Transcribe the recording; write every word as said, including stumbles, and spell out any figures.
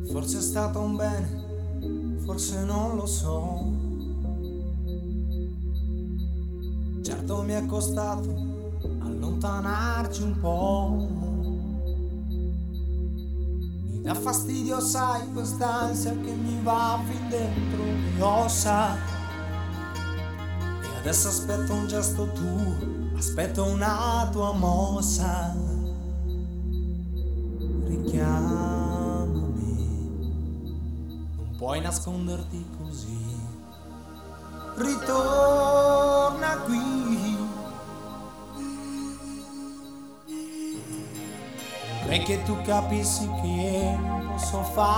Forse è stato un bene, forse non lo so. Certo mi è costato allontanarci un po'. Mi dà fastidio, sai, quest'ansia che mi va fin dentro le ossa. E adesso aspetto un gesto tuo, aspetto una tua mossa. Richiamami, non puoi nasconderti così. Ritorna qui, vorrei che tu capissi che non posso fare